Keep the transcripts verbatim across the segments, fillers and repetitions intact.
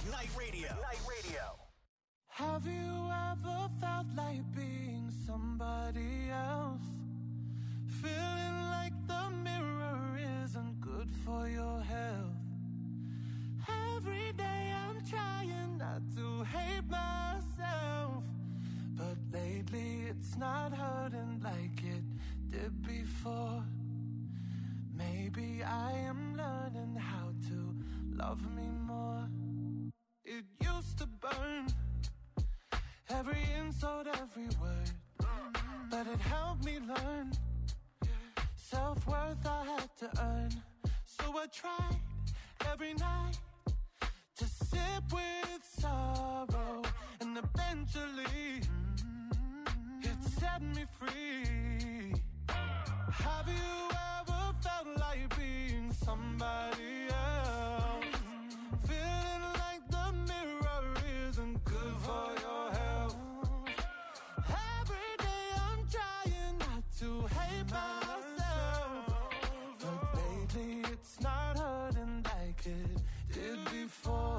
McKnight Radio. McKnight Radio. Have you ever felt like being somebody else? Feeling like the mirror isn't good for your health. Every day I'm trying not to hate myself, but lately it's not hurting like it did before. Maybe I am learning how to love me more. It used to burn, every insult, every word, but it helped me learn self-worth I had to earn. So I tried every night to sit with sorrow, and eventually it set me free. Have you ever felt like being somebody else? Feeling like the mirror isn't good for your health. Every day I'm trying not to hate myself, but lately it's not hurting like it did before.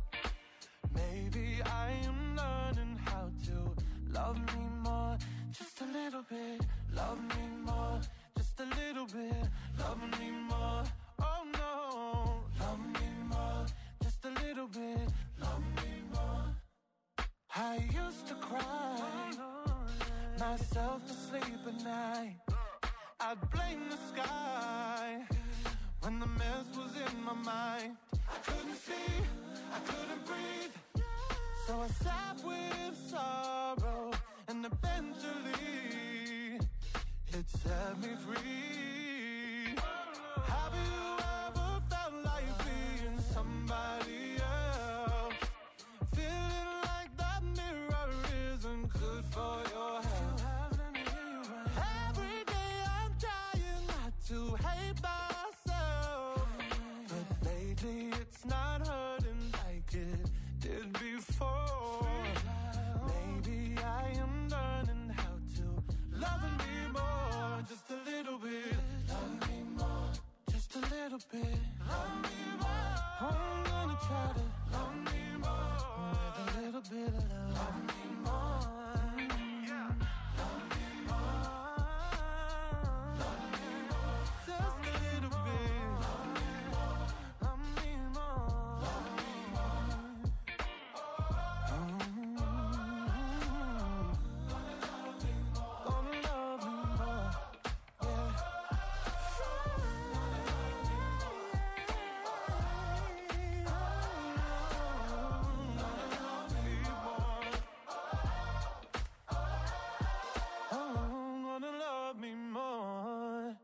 Maybe I am learning how to love me more. Just a little bit, love me more. Just a little bit, love me more. Oh no, love me more. Just a little bit, love me more. I used to cry myself to sleep at night. I'd blame the sky when the mess was in my mind. I couldn't see, I couldn't breathe, so I sat with sorrow, and eventually it set me free. Have you ever felt like being somebody else? Feeling like that mirror isn't good for your health. Every day I'm trying not to hate myself, but lately it's not hurting like it did before. Maybe I am learning how to love me more. Just a little bit, love me more. Just a little bit, love me more. I'm gonna try to love me more with a little bit of love. Love me more. Yeah. Love me more. Love me more. Just a little bit. Love me more. Love me more. Love me more. Gonna love me more. Yeah. Oh, gonna love me more.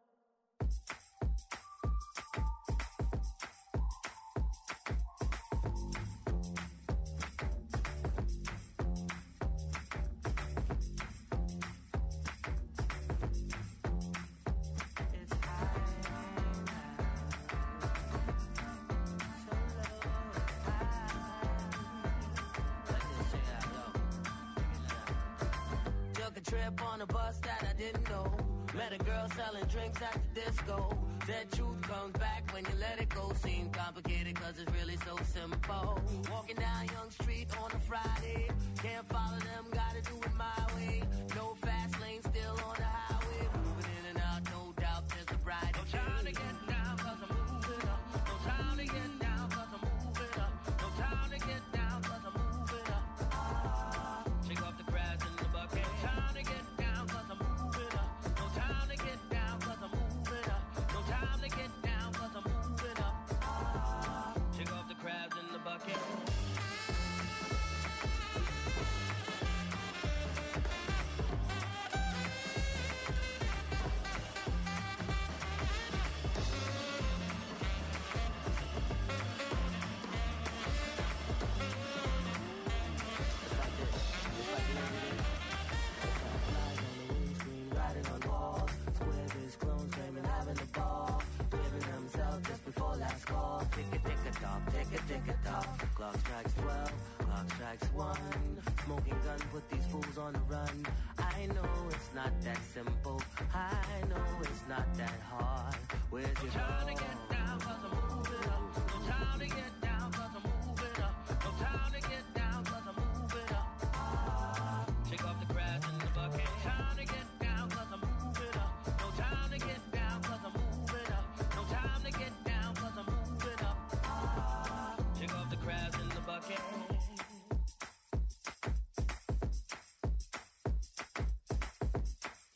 Took a trip on a bus that I didn't know. Met a girl selling drinks at the disco. Said truth comes back when you let it go. Seemed complicated cause it's really so simple. Walking down Young Street on a Friday. Can't follow them, gotta do it my way. No fast lane, still on the highway. Moving in and out, no doubt there's a bright day. No time to get down cause I'm moving up. No time to get down cause I'm moving up. No time to get down cause I'm moving up. Shake off the crabs in the bucket. No time to get down cause I'm moving up. No time to get down cause I'm moving up. No time to get down cause I'm moving up. Shake off the crabs in the bucket. Riding on walls, square biz clones claiming having a ball, giving themselves just before last call. Tick a tick a tock, tick a tick a tock. Clock strikes twelve, clock strikes one. Smoking gun put these fools on the run. I know it's not that simple. I know it's not that hard. Where's your time to get down cause I'm moving up. No time to get down cause I'm moving up.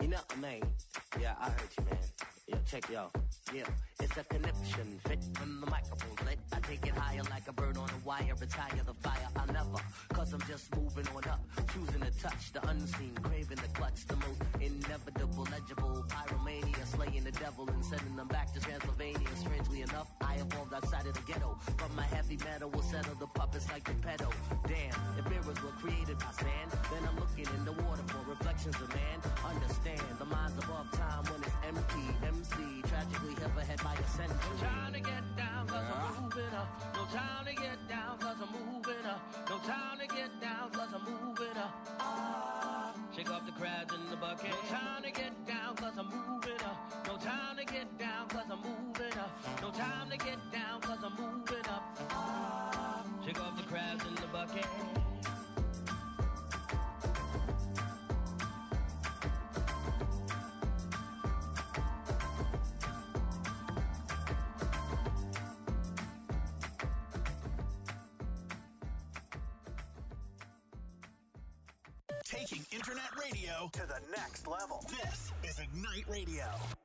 You know what I mean? Yeah, I heard you, man. Yeah, check yo. Yeah, it's a conniption fit when the microphone's lit. I take it higher like a bird on a wire. Retire the fire, I'll never. Cause I'm just moving on up. Choosing to touch the unseen. Craving the clutch. The most inevitable, legible. Pyromania. Slaying the devil and sending them back to Transylvania. Strangely enough, I evolved outside of the ghetto. But my heavy metal will settle the puppets like the pedo. Damn, if mirrors were created by sand, then I'm looking in the water for reflections of man. Understand, the mind's above time when it's empty. M C, tragically hit ahead by a century. No time to get down cause I'm moving up. No time to get down cause I'm moving up. No time to get down cause I'm moving up. Ah, shake off the crabs in the bucket. No time to get down cause I'm moving up. No time to get down cause I'm moving up. No time to get down cause I'm moving up. Ah, shake off the crabs in the bucket. Taking internet radio to the next level. This is Ignite Radio.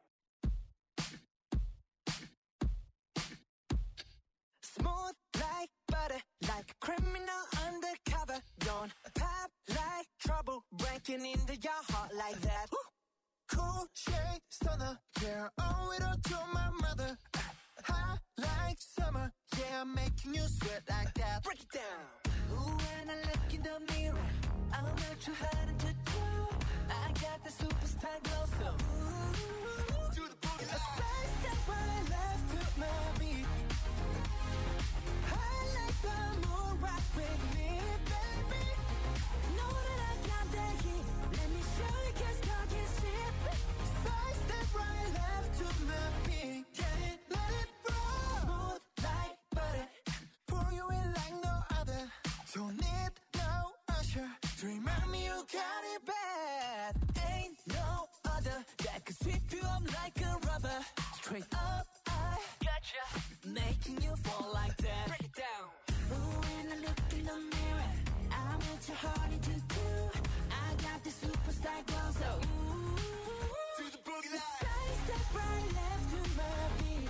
Smooth like butter, like a criminal undercover. Don't pop like trouble, breaking into your heart like that. Cool shade stunner, yeah, owe it all to my mother. Hot like summer, yeah, I'm making you sweat like that. Break it down. Ooh, when I look in the mirror, I'm not too hard to do. I got the superstar glow, so ooh, Do the boogie a side step right left to my beat. I like the moon rock with me, baby. Know that I got that heat. Let me show you, cause talk is cheap. Side step right left to my beat. Get it, let it roll. Smooth like butter. Pour you in like no other. Don't need no usher to remind me you got it bad. Ain't no other that could sweep you up like a rubber. Straight up, I gotcha. Making you fall like that. Break it down. Ooh, when I look in the mirror, I'm what your heart to do. I got the superstar glow, so ooh. Do the boogie line. Side step right left to my beat.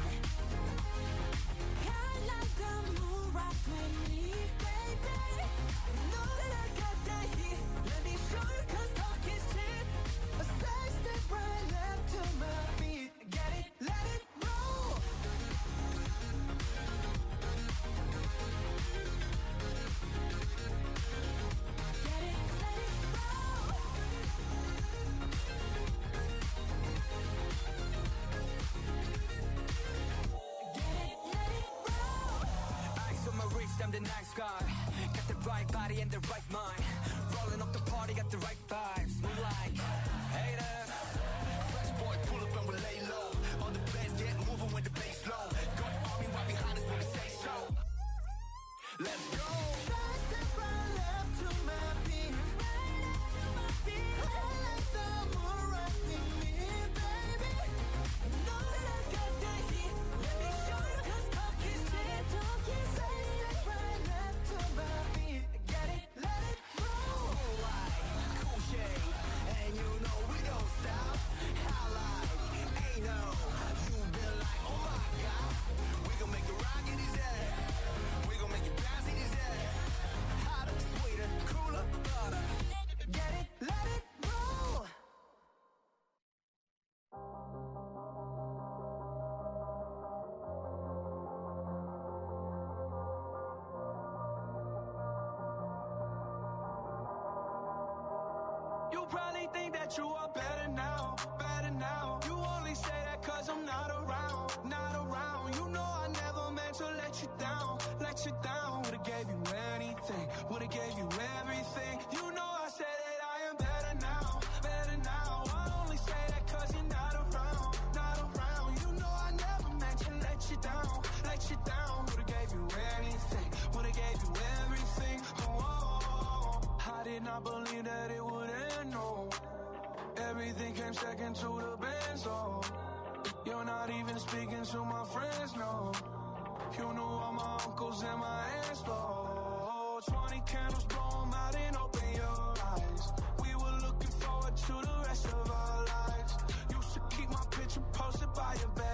I like the moon rock with me, baby. Know that I got that heat. Let me show you, cause talk is cheap. A side step right left to my beat. Get it, let it roll. Get it, let it roll. Get it, let it roll. Eyes on my wrist, I'm the nice guy. Got the right body and the right mind. Rolling up the party, got the right vibes. Move like haters. Fresh boy, pull up and we lay low. All the bands get moving with the bass low. Got army right behind us when we say so. Let's go. Side step right left to my beat. Right up to my feet. I like the moon rock with me, baby. Know that I got that heat. Let me show you, cause talk is cheap. Talk is Side step right left to my beat. Get it, let it roll. Cool light, cool shade, and you know we don't stop. How like, ain't no, you been like, oh my god. We gon' make it rock in his head. We gon' make it bounce in his head. Hotter, sweeter, cooler, butter. Get it, let it roll. You probably think that you are better now, better now. You only say that cause I'm not around, not around. You know I never meant to let you down, let you down. Would've gave you anything, would've gave you everything. You know I said that I am better now, better now. I only say that cause you're not around, not around. You know I never meant to let you down, let you down. Would've gave you anything, would've gave you everything. Oh, oh, oh. I did not believe that it would end, no. Everything came second to the best, oh. You're not even speaking to my friends, no. You knew all my uncles and my aunts, Lord. Twenty candles, blow 'em out and open your eyes. We were looking forward to the rest of our lives.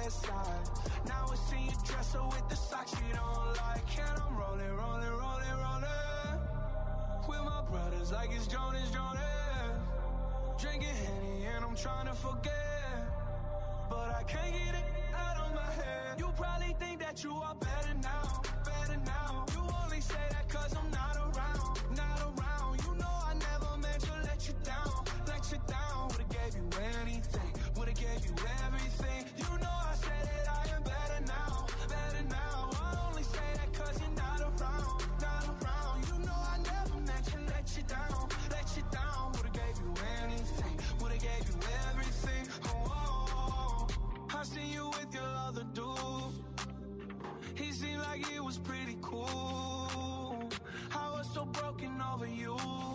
west side. Now I see you dress her with the socks you don't like. And I'm rolling, rolling, rolling, rolling with my brothers like it's Jonas, Jonas. Drinking Henny and I'm trying to forget, but I can't get it out of my head. You probably think that you are better now, better now. You only say that cause I'm not around, not around. You know I never meant to let you down, let you down. Would've gave you anything, would've gave you everything. You know I said that I am better now, better now. I only say that cause you're not around, not around. You know I never meant to let you down, let you down. Would've gave you anything, would've gave you everything. Oh, oh, oh. I seen you with your other dude. He seemed like he was pretty cool. I was so broken over you.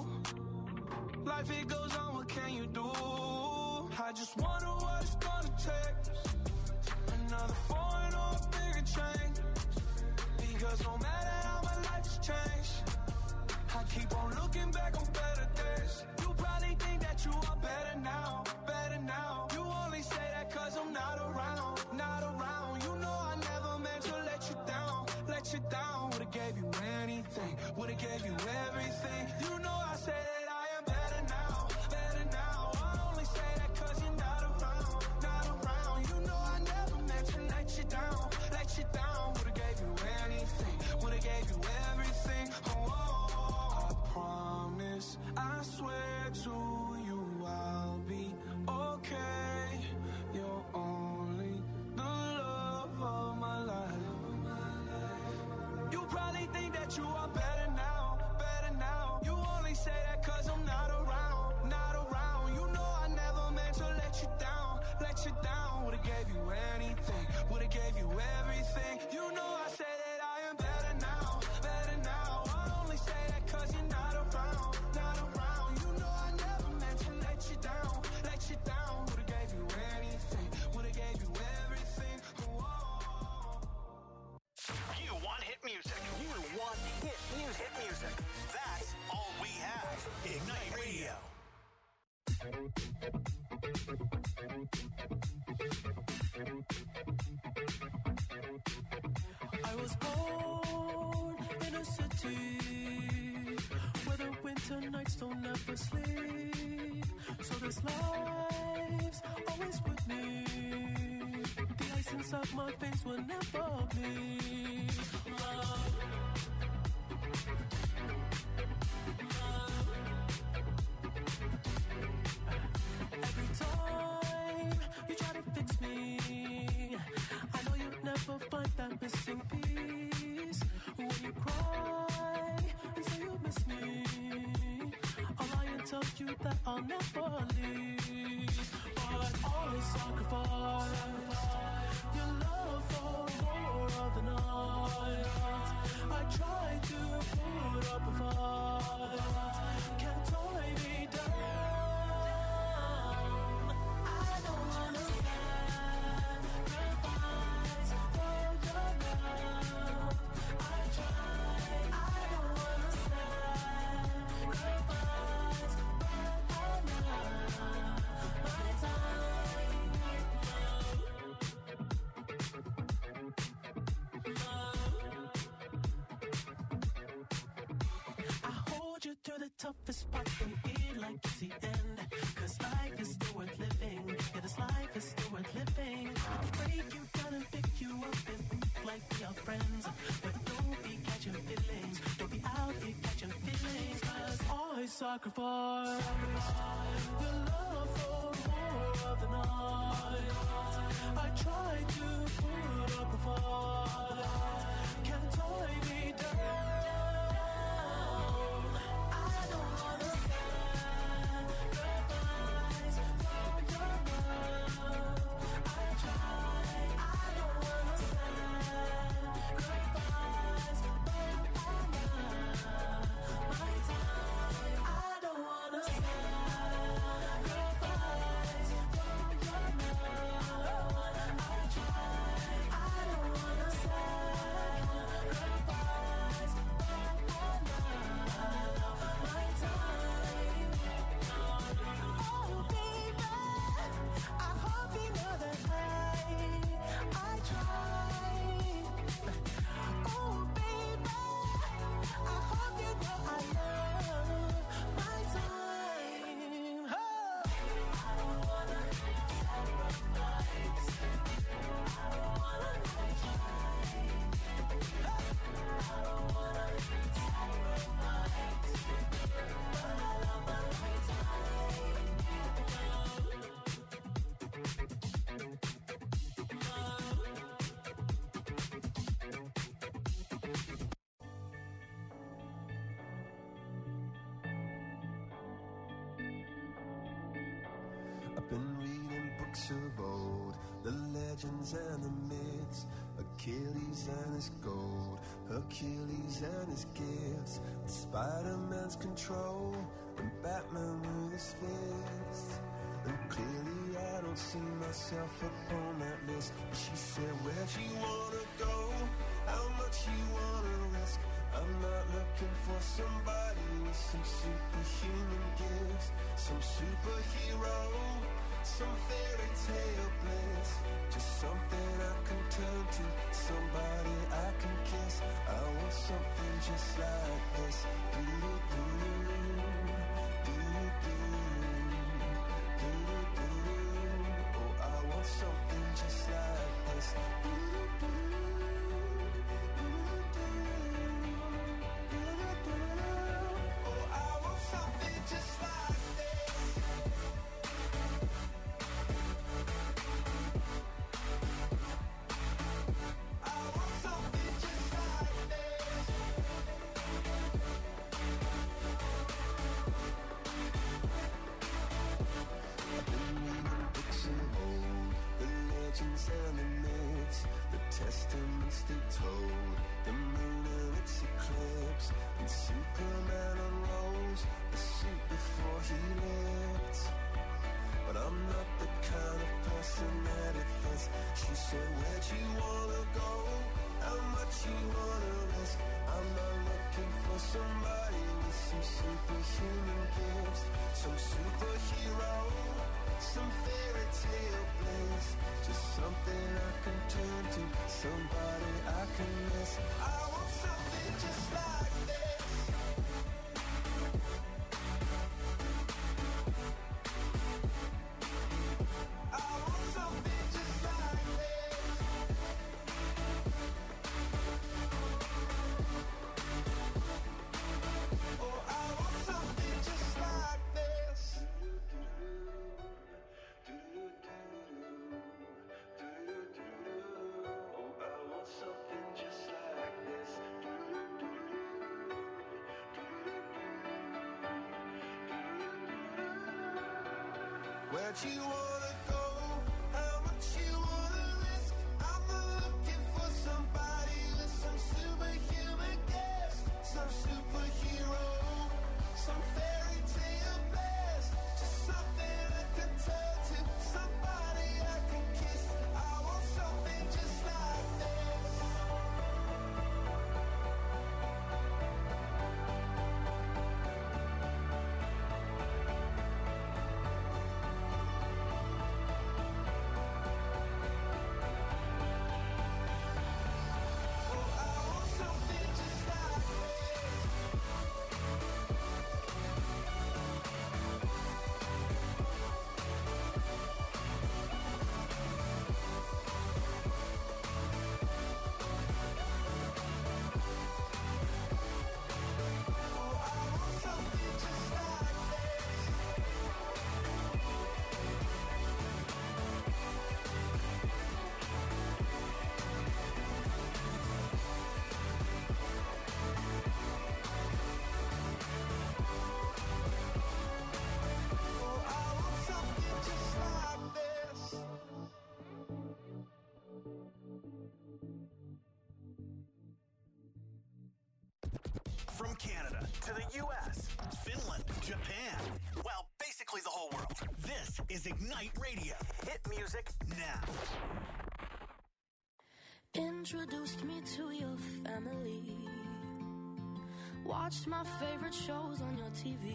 Life it goes on, what can you do? I just wonder what it's gonna take. Another foreign or a bigger change. Because no matter how my life has changed, I keep on looking back on better days. You probably think that you are better now, better now. You only say that cause I'm not around, not around. You know I never meant to let you down, let you down. Would've gave you anything, would've gave you everything. You know I said that I am better now, better now. I only say that cause you're not around, not around. You know I never meant to let you down, let you down. Would've gave you anything, would've gave you everything. Oh, oh, oh. I promise, I swear to you I'll be okay. You're only the love of my life. You probably think that you are better now, better now. You only say that cause I'm not around, not around. You know I never meant to let you down, let you down. Would've gave you anything, would've gave you everything. You know I say that I am better now, better now. I only say that cause you're not around, not around. You know I never meant to let you down, let you down. Would've gave you anything, would've gave you everything. Whoa. You want hit music. You want hit music. Hit music. That's all we have. Ignite Radio. I was born in a city where the winter nights don't ever sleep. So this life's always with me. The ice inside my veins will never bleed. Love. Love. Every time you try to fix me, I know you'll never find that missing piece. When you cry and say you miss me, I'll lie and tell you that I'll never leave. But always sacrifice your love for more of the night. I try to put up a fight, can't tie me down. I don't wanna sacrifice for your love. I try, I don't wanna sacrifice for my time. I hold you through the toughest part and feel like it's the end. Cause life is still worth living. Yeah, this life is still worth living. I'll break you down and pick you up and think like we are friends. But don't be catching feelings. Don't be out here catching feelings. Cause I sacrifice your love for more of the night. I try to put up a fight, can't tie me down. I don't wanna sacrifice for your love. I try, I don't wanna sacrifice for my time. I don't wanna sacrifice for your love. I try, I don't wanna sacrifice Been reading books of old, the legends and the myths, Achilles and his gold, Hercules and his gifts, Spider-Man's control, and Batman with his fists. And clearly I don't see myself upon that list. But she said, where'd you wanna go? How much you wanna risk? I'm not looking for somebody with some superhuman gifts, some superhero, some fairy tale bliss, just something I can turn to, somebody I can kiss. I want something just like this. Do-do-do, do-do-do, do-do-do. Oh, I want something just like this. Do-do-do, do-do-do, do-do-do. Oh, I want something just like this. I want something just like this. I've been reading books of old, the legends and the myths, the testaments they told, the moon and its eclipse, and Superman unrolls the suit before he lived. But I'm not the kind of person that it fits. She said, where'd you wanna go? How much you wanna risk? I'm not looking for somebody with some superhuman gifts, some superhero, some fairy tale bliss, just something I can turn to, somebody I can miss. I want something just like this. I want something just like this. Oh, I want something just like this. Oh, I want something just like this. Where'd you wanna go? How much you wanna risk? I'm not looking for somebody with some superhuman gifts, some superhero, some fairy tale bliss, just something I can turn to, somebody I can kiss. I want something just like this. Oh, I want something just like this. Oh, I want something just like this. Oh, I want something just like this. From Canada to the U S, Finland, Japan, well, basically the whole world. This is Ignite Radio. Hit music now. Introduced me to your family. Watched my favorite shows on your T V.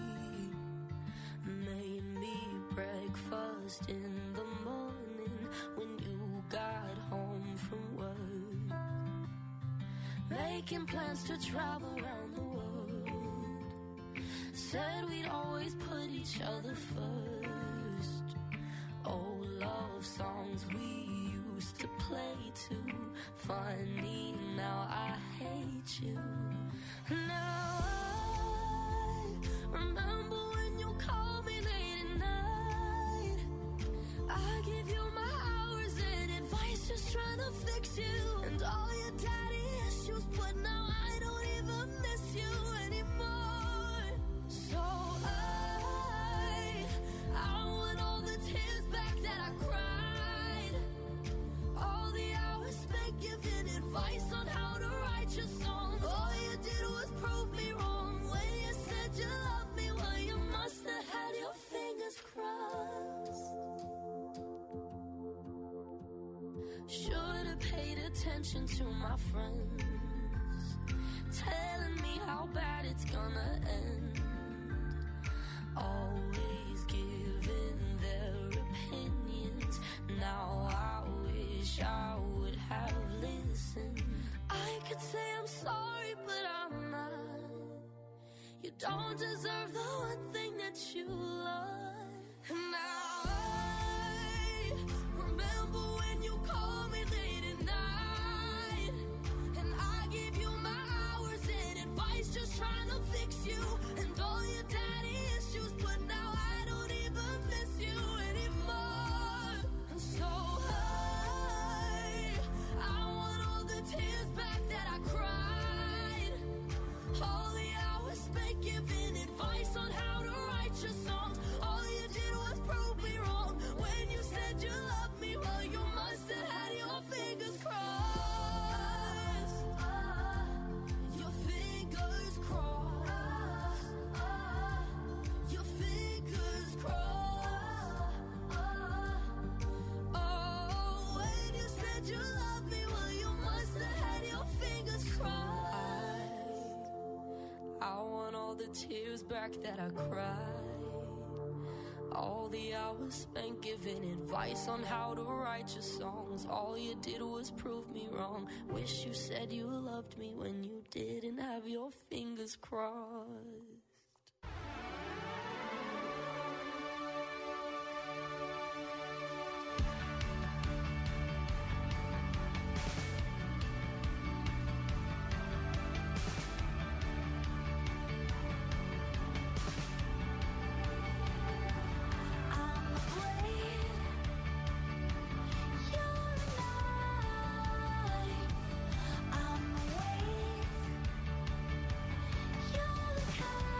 Made me breakfast in the morning when you got home from work. Making plans to travel around the world. Said we'd always put each other first. Old love songs we used to play too. Funny, now I hate you. Now I remember when you called me late at night. I give you my hours and advice, just trying to fix you. And all your daddy issues, but now I don't even miss you anymore. So I, I want all the Should've paid attention to my friends, telling me how bad it's gonna end. Always giving their opinions. Now I wish I would have listened. I could say I'm sorry, but I'm not. You don't deserve the one thing that you love. And now I remember when you called me late at night, and I gave you my hours and advice, just trying to fix you and all your daddy issues. But now I don't even miss you anymore. And so I, I want all the tears back that I cried, all the hours spent giving advice on how to write your songs. All you did was prove me wrong when you said you loved me. Well, you must have had your fingers crossed. Your fingers crossed. Your fingers crossed. Oh, when you said you loved me, well, you must have had your fingers crossed. I want all the tears back that I cried, all the hours spent giving advice on how to write your songs. All you did was prove me wrong. Wish you said you loved me when you didn't have your fingers crossed. I'm the weight, you're the kind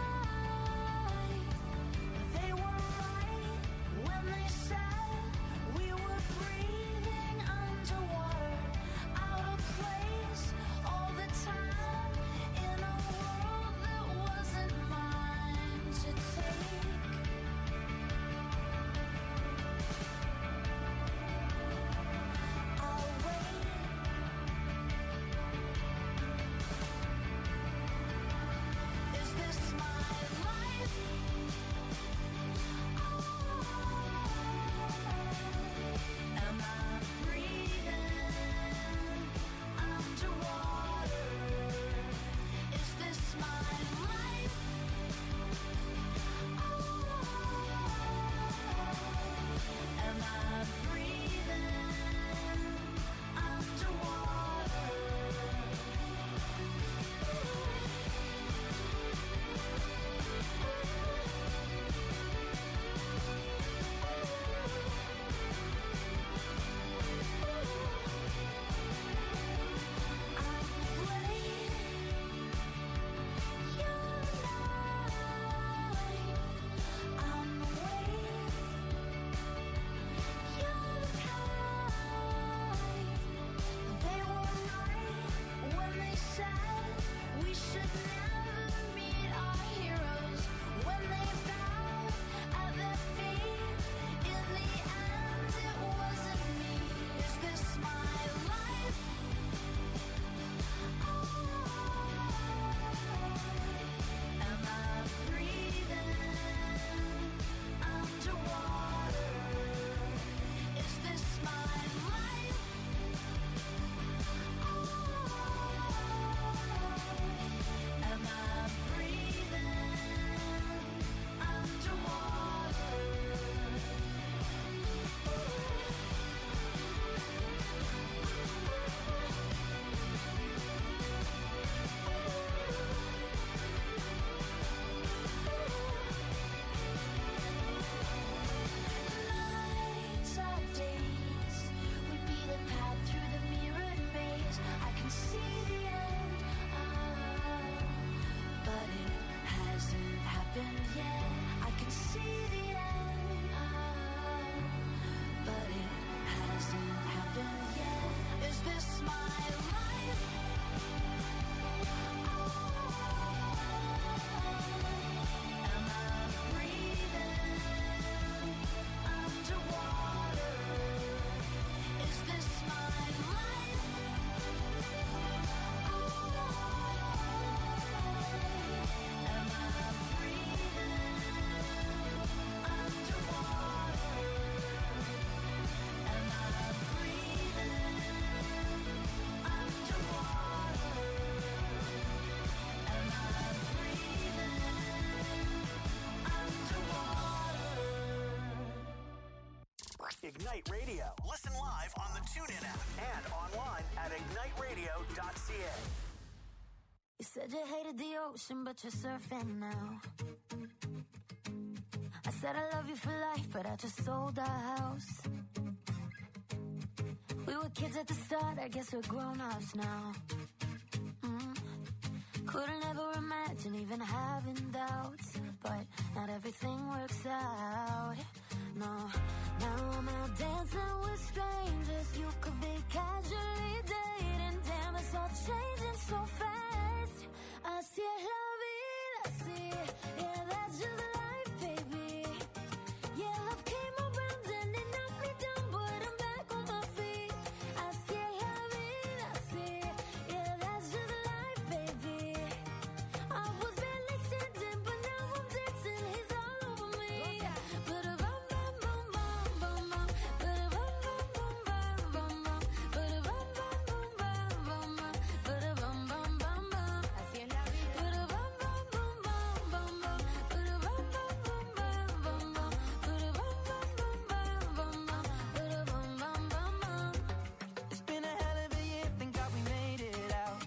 Ignite Radio. Listen live on the TuneIn app and online at ignite radio dot c a. You said you hated the ocean, but you're surfing now. I said I love you for life, but I just sold our house. We were kids at the start, I guess we're grown-ups now. Mm. Couldn't ever imagine even having doubts, but not everything works out. No, now I'm out dancing with strangers. You could be casually dating. Damn, it's all changing so fast. Así es la vida, así. Yeah, that's just life, baby. Yeah, love came around and it knocked me down, but I'm back on my feet. Así es la vida, así. Yeah, that's just life, baby. I was barely standing, but now I'm dancing. He's all over me. But a bum bum bum bum bum bum. But a bum bum bum bum bum bum. But a bum bum bum bum bum bum. But a bum bum bum bum. Así es la vida. But a bum bum bum bum bum bum. But a bum bum bum bum bum bum. But a bum bum bum bum bum bum. But a bum bum bum bum. It's been a hell of a year, thank God we made it out.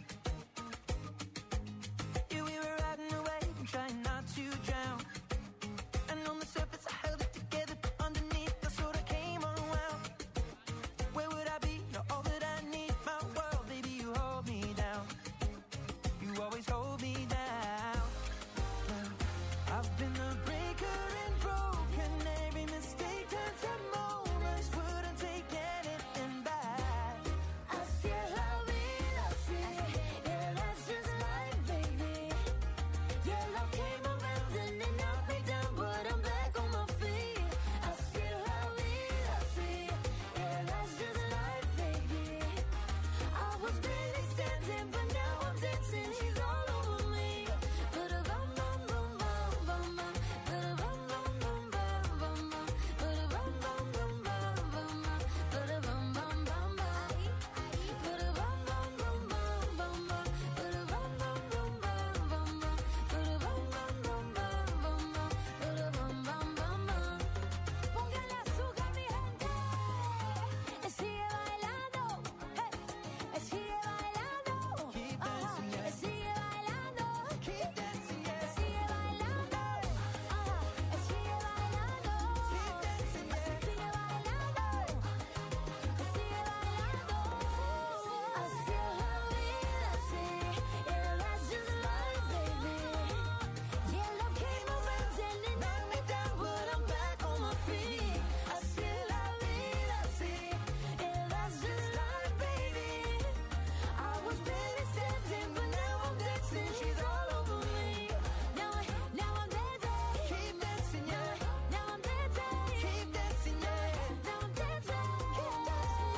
Yeah, we were riding away and trying not to drown. And on the surface I held it together, but underneath I sort of came unwound. Where would I be? You're all that I need, my world, baby, you hold me down. You always hold me down. Well, I've been a breaker and broken. Every mistake turns to moments. Wouldn't take anything back. Así es la vida, así. Yeah, that's just life, baby. Yeah, love came around and it knocked me down, but I'm back on my feet. Así es la vida, así. Yeah, that's just life, baby. I was barely standing, but now I'm dancing. She's all over me. But a bum bum bum bum bum bum. But a bum bum bum bum bum bum. But a bum bum bum bum bum bum. But a bum bum bum bum. But a bum bum bum bum bum bum. But a bum bum bum bum bum bum. But a bum bum bum bum bum bum. But a bum bum bum bum. Póngale azúcar, mi gente. Sigue bailando. Hey. Sigue bailando. Keep Ajá. dancing, yeah. Sigue bailando. Keep dancing, yeah. Sigue bailando. Ajá. Sigue bailando. Keep dancing, yeah. Sigue bailando. Sigue bailando. Así es la vida, así. Yeah, that's just life, baby. Yeah, love came around and it knocked me down, but I'm back on my feet. Así es la vida, así. Yeah, that's just life, baby. I was barely standing, but now I'm dancing. She's all over me. Now, I, now I'm dancing. Keep dancing, yeah. Now I'm dancing. Keep dancing, yeah. Now I'm dancing. Keep dancing.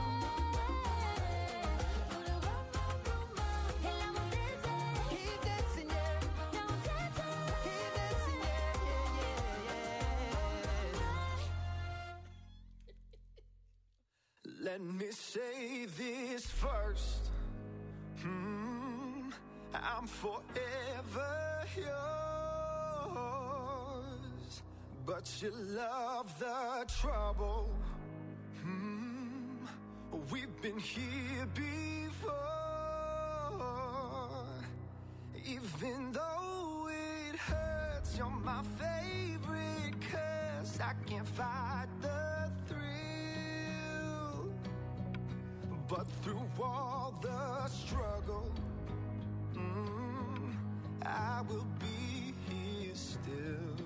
Put a bum bum bum bum. And now I'm dancing. Keep dancing, yeah. Now I'm dancing. Keep dancing, yeah, yeah, yeah, yeah. Let me say this first. Hmm, I'm forever yours. But you love the trouble. Hmm, we've been here before. Even though it hurts, you're my favorite curse. I can't fight the thrill. But through all the struggle, mm, I will be here still.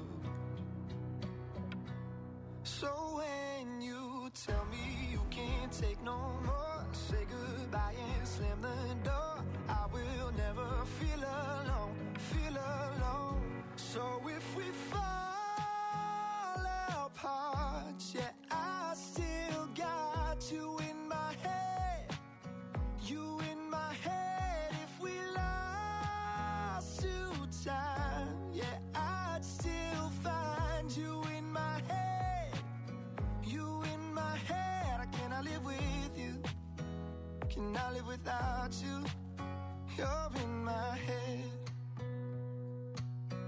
So when you tell me you can't take no more, say goodbye and slam the door. I will never feel alone, feel alone. So if we fall apart, yeah, I still got you in my head, you in my head. If we lost to time, yeah, I'd still find you in my head, you in my head. I cannot live with you, cannot live without you. You're in my head.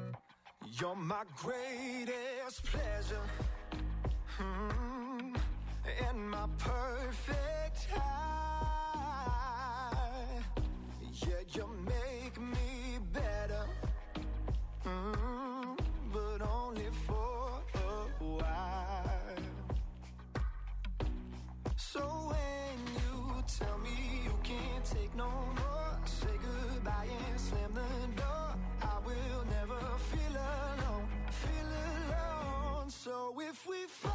You're my greatest pleasure. Hmm. my perfect high. Yeah, you make me better, mm, but only for a while. So when you tell me you can't take no more, say goodbye and slam the door. I will never feel alone, feel alone. So if we fall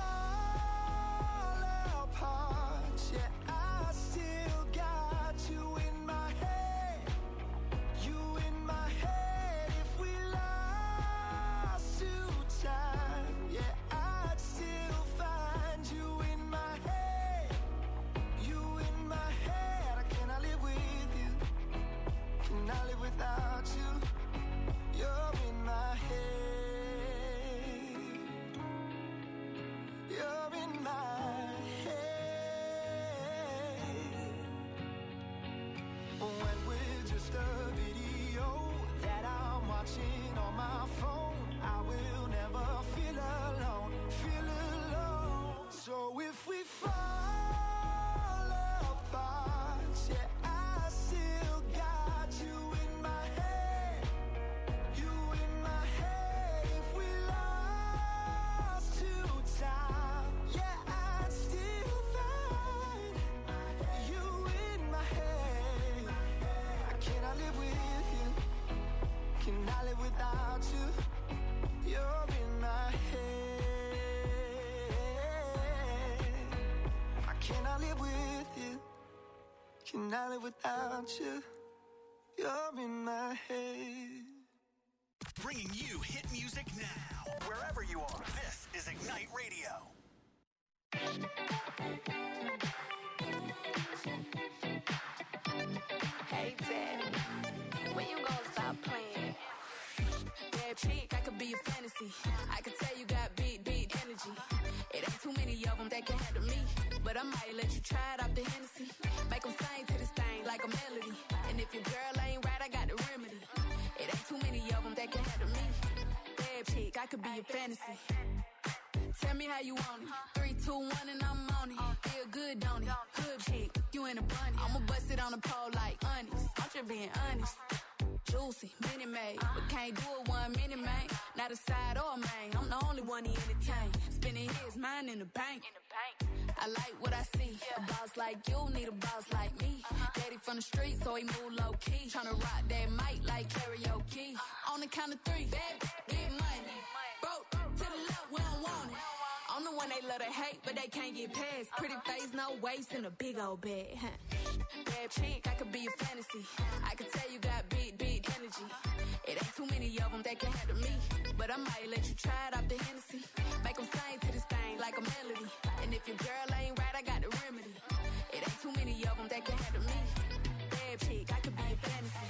apart, yeah, I still got you in my head, you in my head. If we lost to time, yeah, I'd still find you in my head, you in my head. I cannot live with you, cannot live without you. You're in my head, you're in my head. When we're just a video that I'm watching on my phone, I will never feel alone, feel alone. So if we fall apart, yeah, I still got you in my head, you in my head. If we lost to time, yeah, I'd still find you in my head. I cannot live with you, cannot live without you. You're in my head. I cannot live with you, cannot live without you. You're in my head. Bringing you hit music now, wherever you are. This is Ignite Radio. Hey, Daddy, when you gonna stop playing? Bad chick, I could be a fantasy. I could tell you got big, big energy. It ain't too many of them that can handle me, but I might let you try it off the Hennessy. Make them sing to this thing like a melody. And if your girl ain't right, I got the remedy. It ain't too many of them that can handle me. Bad chick, I could be a fantasy. Tell me how you want it. Three, two, one, and I'm on it. Feel good, don't it? Hood chick, you in a bunny. I'ma bust it on the pole like honest. I'm just being honest. Juicy, mini made, but can't do it one minute, man. Not a side or a main. I'm the only one he entertain. Spinning his mind in the bank. I like what I see. A boss like you need a boss like me. Daddy from the street, so he move low key. Tryna rock that mic like karaoke. On the count of three, bad, get money. Broke to the left, we don't want it. I'm the one they love to hate, but they can't get past. Pretty face, no waist, and a big old bag. Bad chick, I could be a fantasy. I could tell you got big, big energy. It ain't too many of them that can handle me, but I might let you try it off the Hennessy. Make them sing to this thing like a melody. And if your girl ain't right, I got the remedy. It ain't too many of them that can handle me. Bad chick, I could be a fantasy.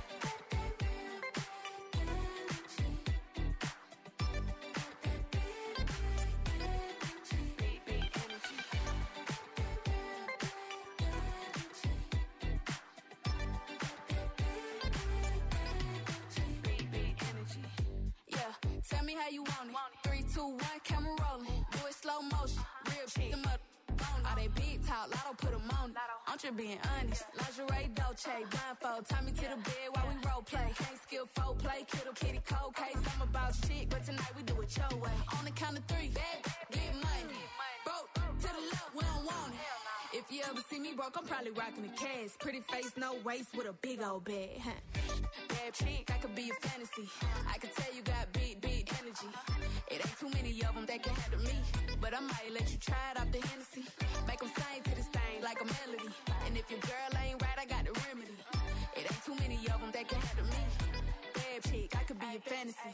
Tell me how you want it. Three, two, one, camera rolling. Do it slow motion. Real chick. Them up on all they big talk. Lotto put them on it. I'm just being honest. Lingerie, Dolce, blindfold. Tie me to the bed while we role play. Can't skill folk play. Kittle kitty cold case. I'm a boss chick, but tonight we do it your way. On the count of three, bad, get money. Broke to the left, we don't want it. If you ever see me broke, I'm probably rocking a cast. Pretty face, no waist, with a big old bag. Huh? Bad chick, I could be a fantasy. I could tell you got big, big energy. It ain't too many of them that can handle me, but I might let you try it off the Hennessy. Make them sing to this thing like a melody. And if your girl ain't right, I got the remedy. It ain't too many of them that can handle me. Bad chick, I could be a fantasy.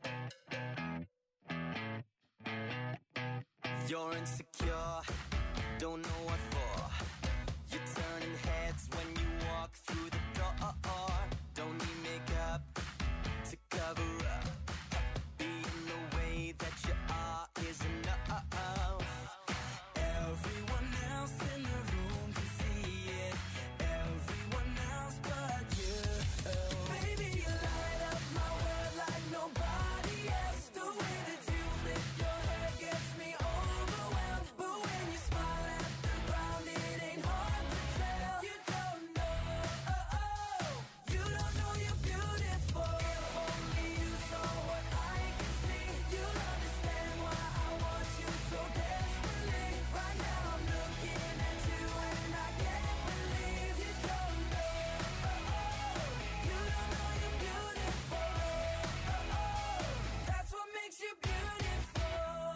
You're insecure, don't know what for. You're turning heads when you walk through the door. Don't need makeup to cover up. Being the way that you are is enough. Everyone else in the room can see it. Everyone else but you. Baby, you light up my world like nobody else. The way that you flip your hair gets me overwhelmed. But when you smile at the ground, it ain't hard to tell. You don't know, oh, oh. You don't know you're beautiful. If only you saw what I can see, you'll understand why I want you so desperately. Right now I'm looking at you and I can't believe you don't know, oh, oh. You don't know you're beautiful, oh, oh. That's what makes you beautiful.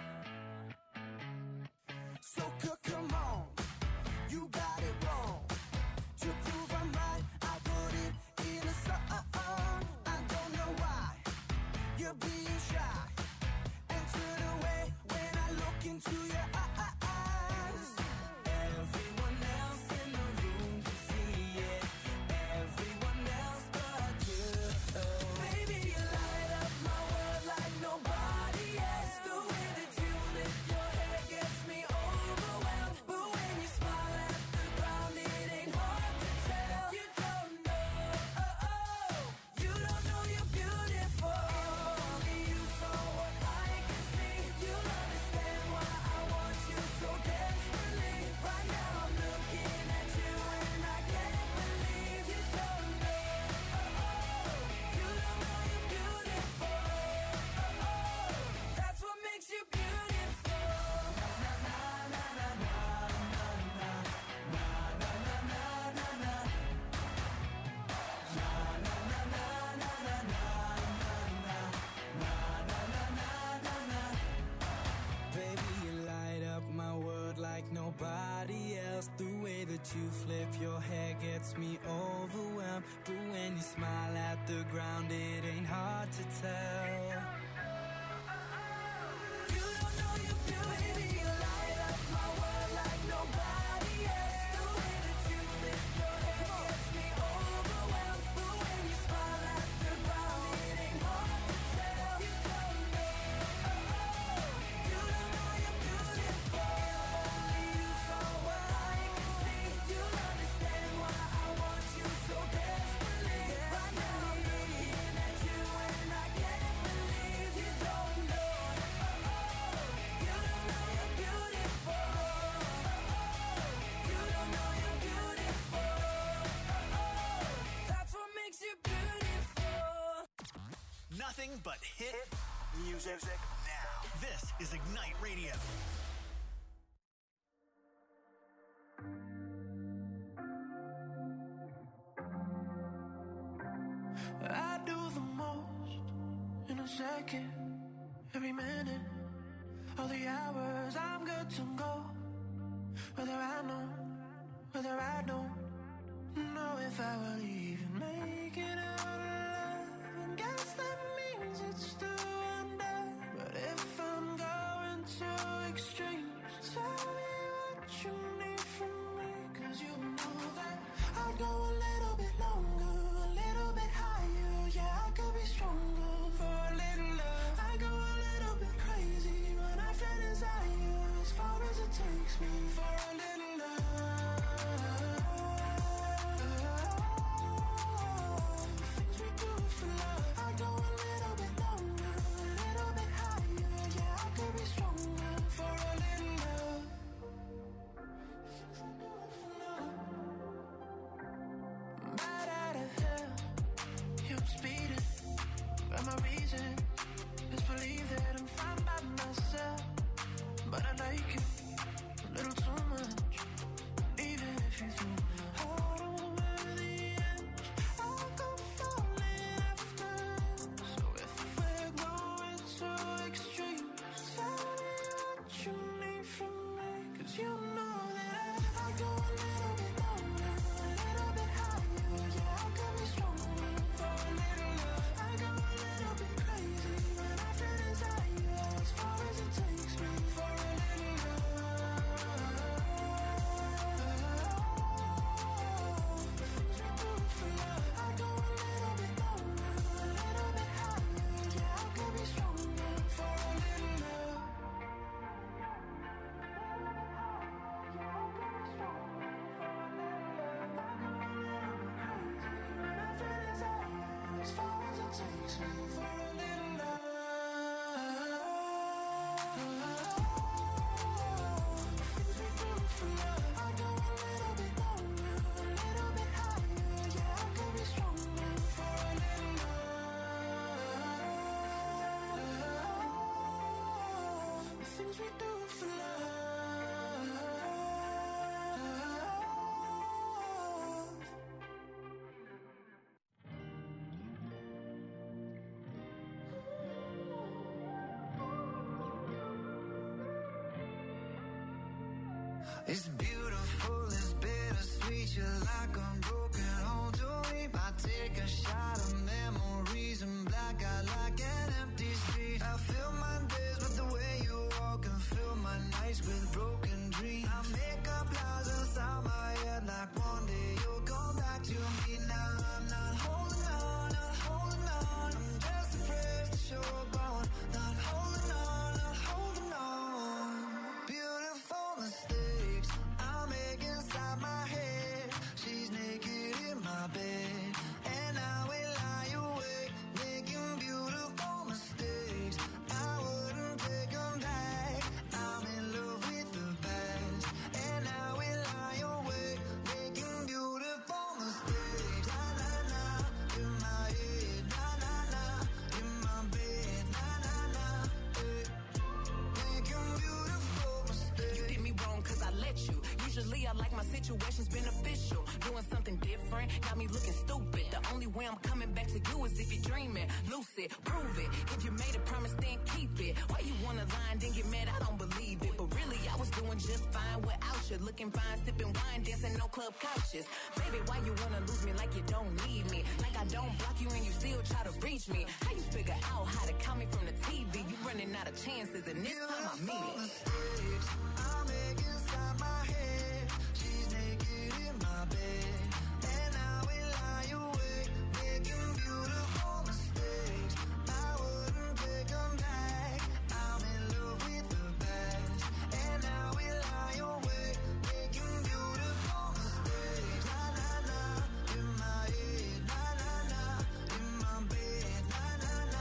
So c- come on, you got it wrong. To prove I'm right, I put it in a song. I don't know why you're being shy and turn away when I look into your eyes. Everyone else in the room can see it. Everyone else but you. Baby, you light up my world like nobody else. The way that you flip your hair gets me overwhelmed. But when you smile at the ground, it ain't hard to tell. You don't know, oh, oh. You don't know you're beautiful. If only you saw what I can see, you'll understand why I want you so desperately. Right now I'm looking at you and I can't believe you don't know, oh, oh. You don't know you're beautiful, oh, oh. That's what makes you beautiful. Na na na na na na na na na na na na na. Baby, you light up my world like nobody else. The way that you flip your hair gets me overwhelmed. But when you smile at the ground, it ain't hard to tell. You don't know you're beautiful. Baby, you light up my world like nobody else. The way that you flip your hair gets me overwhelmed. But when you smile at the ground, it ain't hard to tell. You don't know, oh, oh. You don't know you're beautiful. If only you saw what I can see, you'll understand why I want you so desperately. Right now I'm looking at you and I can't believe you don't know, oh, oh. You don't know you're beautiful, oh, oh. You don't know you're beautiful, oh, oh. That's what makes you beautiful. Nothing but hit music now. This is Ignite Radio. I do the most in a second, every minute, all the hours I'm good to go. Whether I know, whether I don't know if I will even make it out alive. And guess that means it's still under. But if I'm going to extremes, tell me what you need from me. Cause you know that I'd go a little bit longer, a little bit higher. Yeah, I could be stronger for a little love. I go a little bit crazy when I feel desire, as far as it takes me for a little love. The things we do for love. I go a little bit longer, things we do for love. It's beautiful, it's bittersweet. You're like a broken home to me. I take a shot of memories and black out like an empty street. I fill my days with the way you walk and fill my nights with broken dreams. I make up lies inside my head like one day you'll come back to me. Now I'm not holding on, not holding on. I'm just afraid to show up on. Not holding on, not holding on. Beautiful mistakes I make inside my head. She's naked in my bed, and I will lie awake, making beautiful mistakes. I wouldn't take them back. I'm in love with the past, and I will lie awake, making beautiful mistakes. Na na na, in my head, na na na, in my bed, na na na, eh. Making beautiful mistakes. You did me wrong cause I let you. Usually I like my situations beneficial. Doing something different, got me looking stupid. The only way I'm coming back to you is if you're dreaming. Lucid, prove it. If you made a promise, then keep it. Why you wanna lie and then get mad? I don't believe it. But really, I was doing just fine without you. Looking fine, sipping wine, dancing no club couches. Baby, why you wanna lose me like you don't need me? Like I don't block you and you still try to reach me. How you figure out how to call me from the T V? You running out of chances and this time I mean it. Mistakes I make inside my head. She's naked in my bed, and I will lie awake, making beautiful mistakes. I wouldn't take them back. I'm in love with the past, and I will lie awake, making beautiful mistakes. Na na na, in my head, na na na, in my bed, na na na,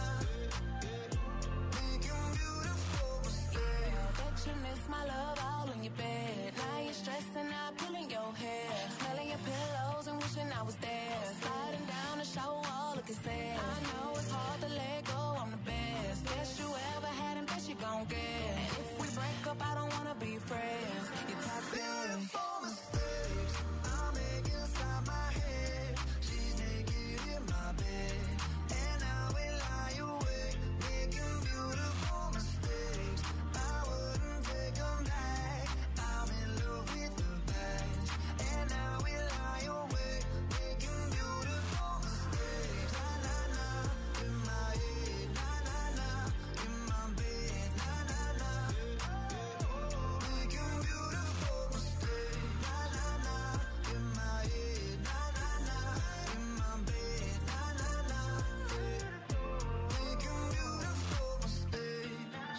making beautiful mistakes. I bet you miss my love all in your bed. Now you're stressing out, pulling your hair, smelling your pillows and wishing I was there. Sliding down the shower wall, looking sad. I know it's hard to let go, I'm the best. Best you ever had and best you gon' get. And if we break up, I don't wanna be friends. You're toxic. Beautiful mistakes I make inside my head. She's naked in my bed, and I will lie awake, making beautiful mistakes. I wouldn't take them back. I'm in love with the past, and I will lie awake, making beautiful mistakes. Na na na, in my head, na na na, in my bed, na na na, making beautiful mistakes. Na na na, in my head, na na na, in my bed, na na na, making beautiful mistakes.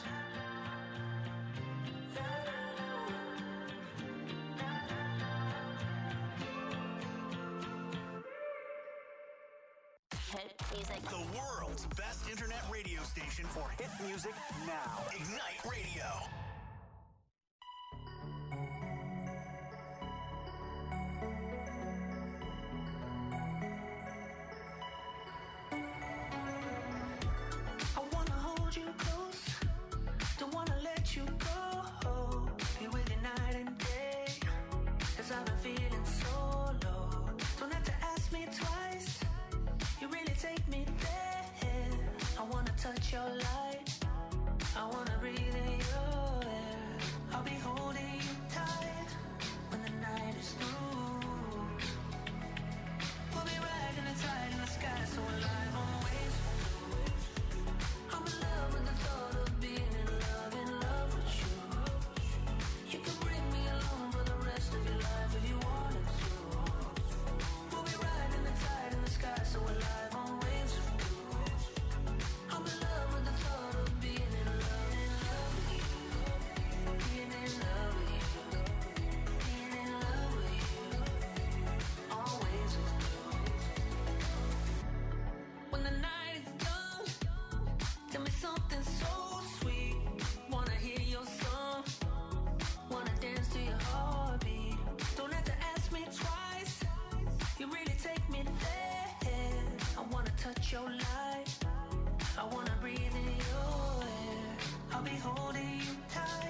Hit music. The world's best internet radio station for hit music now. Ignite Radio. I wanna hold you close, don't wanna let you go. Be with you night and day, cause I've been feeling so low. Don't have to ask me twice, you really take me there. I wanna touch your light, I wanna breathe in your air. I'll be holding you tight when the night is through. We'll be riding the tide in the sky, so alive on waves. I'm in love with the thought of being in love, in love with you. You can bring me along for the rest of your life if you wanted to. We'll be riding the tide in the sky, so alive on waves of blue. I'm in love with the thought of being in love, in love with you. Being in love with you. Being in love with you. Always with you. When the night is done, tell me something so sweet. Wanna hear your song, wanna dance to your heartbeat. Don't have to ask me twice, you really take me there. I wanna touch your light, I wanna breathe in your air. I'll be holding you tight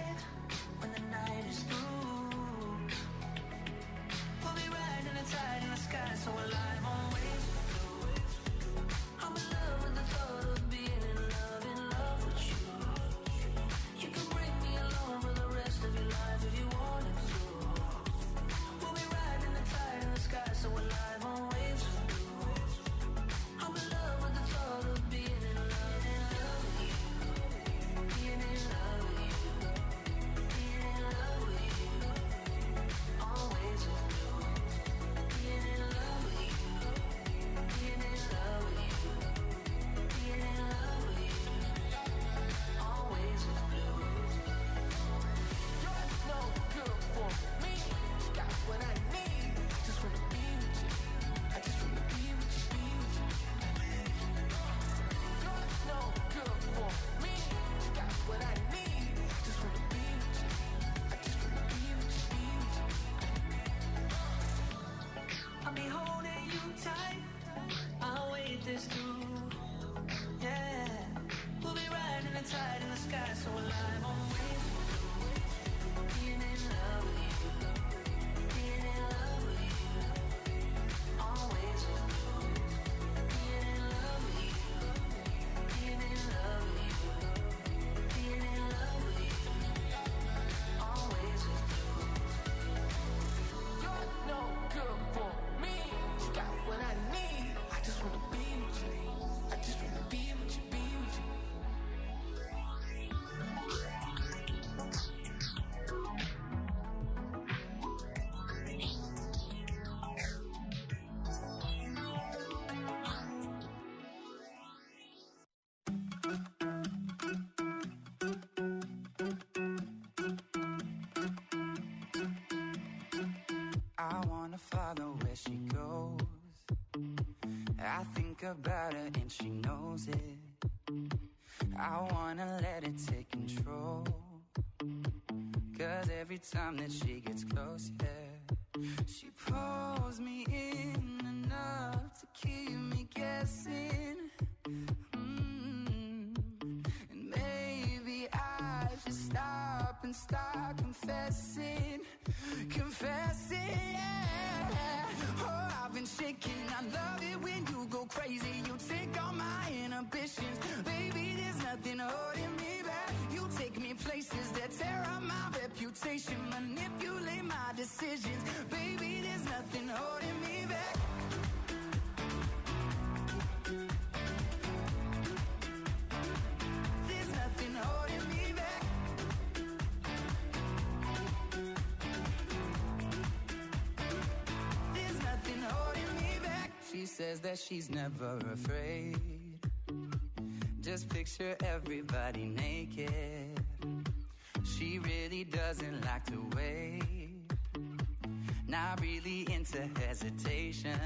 light in the sky, so alive. Always being in love with you, being in love with you. Always being in love with you, being in love with you, being in love with you. Always. You're no good for me. You got what I need. I just wanna be with you. I just wanna be with you, be with you. I wanna follow where she goes. I think about her and she knows it. I wanna let it take control. Cause every time that she gets close, yeah, she pulls me in enough to keep me guessing. Mm. And maybe I should stop and start confessing. Confessing, yeah. Oh, I've been shaking. I love it when you go crazy. You take all my inhibitions. Baby, there's nothing holding me back. You take me places that tear up my reputation. Manipulate my decisions. Baby, there's nothing holding me back. There's nothing holding me back. There's nothing holding me back. She says that she's never afraid. Just picture everybody naked. She really doesn't like to wait. Not really into hesitation.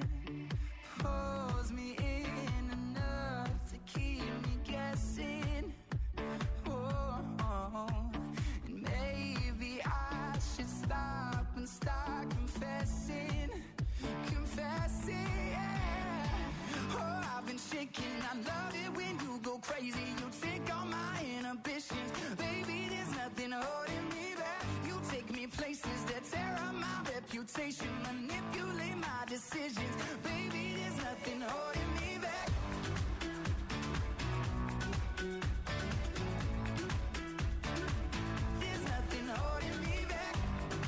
Pulls me in enough to keep me guessing. Oh, oh. And maybe I should stop and start confessing. Confessing, yeah. Oh, I've been shaking. I love it when you go crazy. You take all my inhibitions. Baby, there's nothing holding me back. You take me places that tear up my reputation. Manipulate my decisions. Baby, there's nothing holding me back. There's nothing holding me back.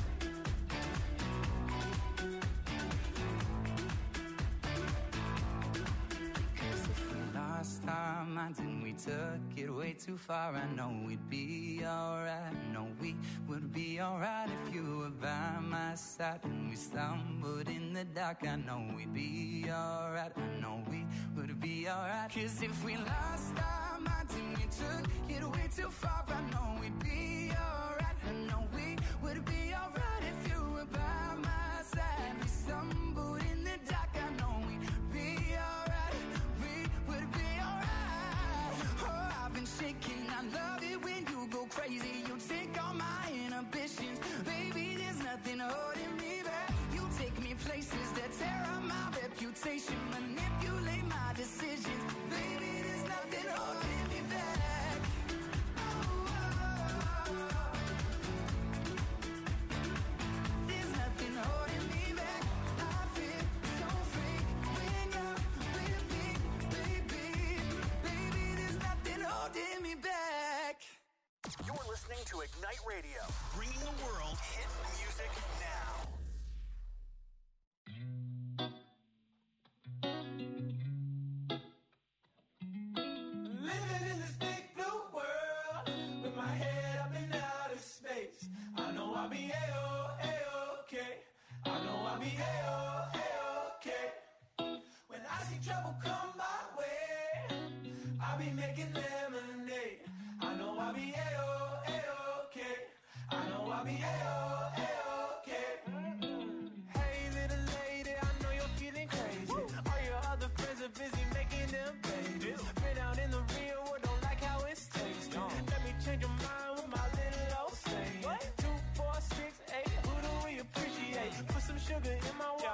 Cause if we lost our minds and we took it way too far, I know we'd be alright. I know we would be alright if you were by my side. And we stumbled in the dark, I know we'd be alright. I know we would be alright. Cause if we lost our minds and we took it way too far, I know we'd be alright. I know we would be alright if you were by my side. We stumbled in the dark, I know we'd be alright. We would be alright. Oh, I've been shaking. I love it when you go crazy. You take all my inhibitions. Baby, there's nothing holding me back. You take me places that tear up my reputation. Manipulate my decisions. Baby, there's nothing holding me back. Oh, oh, oh. There's nothing holding me back. I feel so free when you're with me, baby. Baby, there's nothing holding me back. You're listening to Ignite Radio, bringing the world hit music now. Living in this big blue world with my head up in outer space. I know I'll be A-O, A-okay. I know I'll be A-O, A-okay. When I see trouble come my way, I'll be making lemonade. I know I'll be A-O, A-okay. I know I'll be A-O, A-okay. Hey little lady, I know you're feeling crazy. All your other friends are busy making them babies. Been out in the real world, don't like how it's tasting. Let me change your mind with my little old saying. Two, four, six, eight, who do we appreciate? Put some sugar in my water.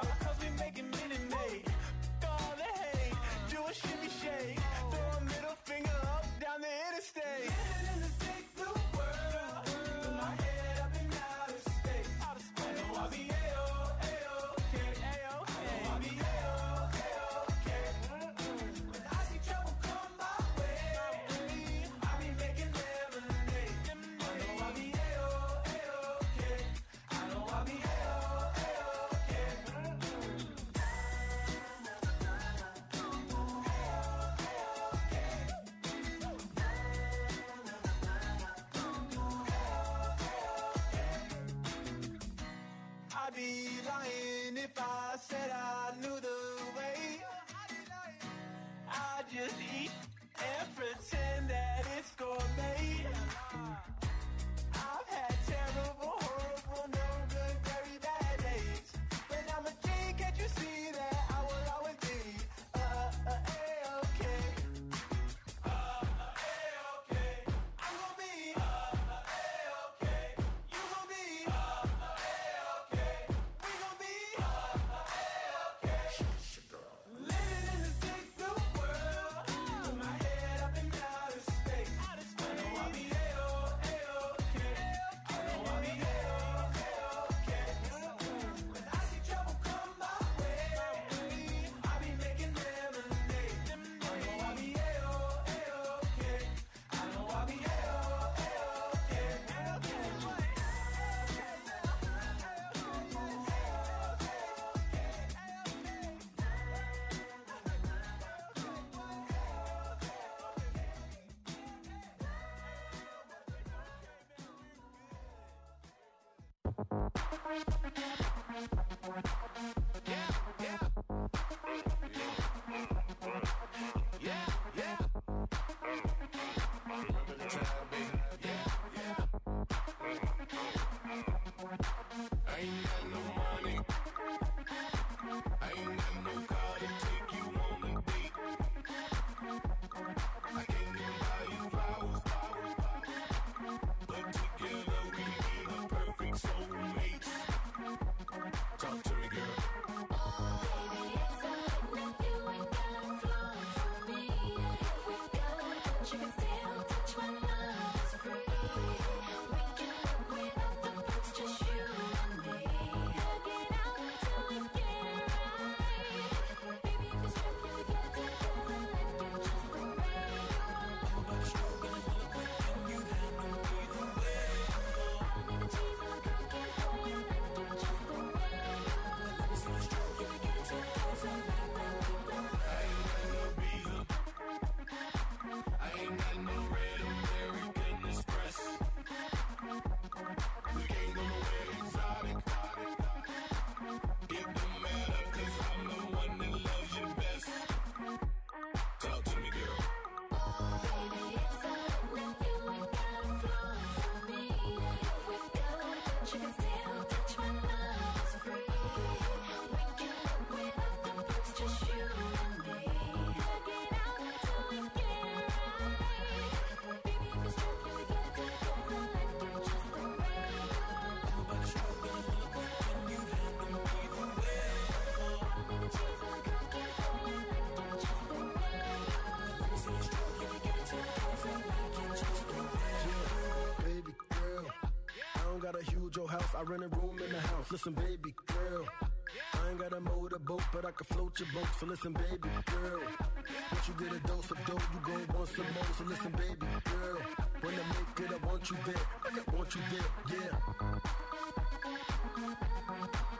Your house, I rent a room in the house. Listen, baby girl, I ain't got a motorboat, but I can float your boat. So listen, baby girl, once you get a dose of dough, you gon' want some more. So listen, baby girl, when I make it, I want you there. I want you there, yeah.